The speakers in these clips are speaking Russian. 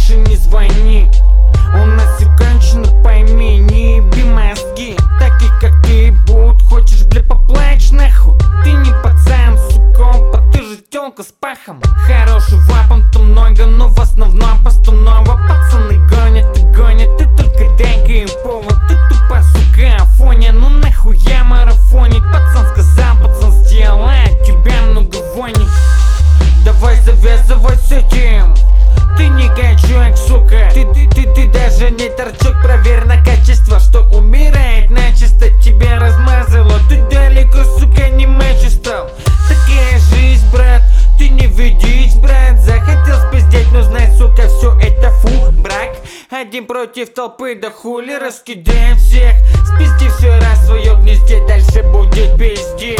больше не звони. У нас все кончено, пойми, не еби мозги. Таких как ты будут, хочешь, бля, поплачь нахуй. Ты не пацан, сука, ты же тёлка с пахом. Хороший вапом-то много, но в основном постанова. Пацаны гонят и гонят, ты только дай-ка им повод. Ты тупо, сука, афония, ну нахуя марафонить. Пацан сказал, пацан сделал, а от тебя много вони. Давай завязывай с этим. Ты не качок, сука. Ты даже не торчок. Проверь на качество, что умирает начисто. Тебя размазало, ты далеко, сука, не мачо. Такая жизнь, брат, ты не ведись, брат. Захотел спиздеть, но знай, сука, все это фу, брак. Один против толпы, да хули, раскидаем всех. Спизди все раз в свое гнезде, дальше будет пиздеть.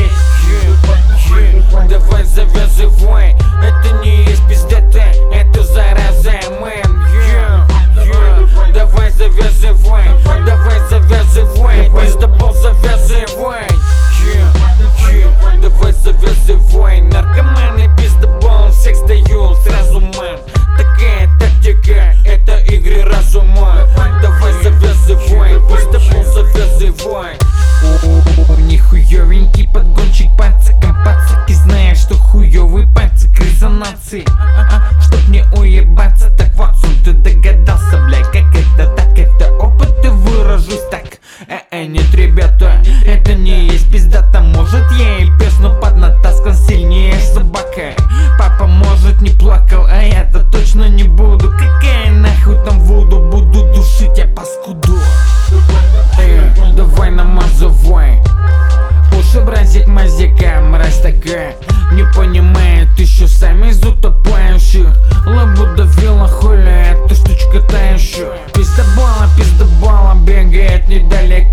Давай завязывай, это не есть пиздата, это зараза, мэн. Давай завязывай, пиздобол завязывай. Давай завязывай, наркоманы пиздобол всех сдают сразу, мэн. Такая тактика, это игры разума. Давай завязывай, пиздобол завязывай. Нихуёвенький подгонщик пацаком, пацаки знают, что хуёвый пацак резонансы. Чтоб не уебаться, так вот ты догадался, блядь, как это, так это опыт и выражусь так. Нет, ребята, это не есть пиздата. Может я и пес, но поднатаскан сильнее собака. Папа может не плакал, а я-то точно не буду. Какая нахуй там воду, буду душить я паскуду. Давай намазывай уши, бразик, мазика, мразь такая. Не понимает еще сами из утопающих. Лабуда вилла, хуля, эта штучка та еще. Пиздобола бегает недалеко.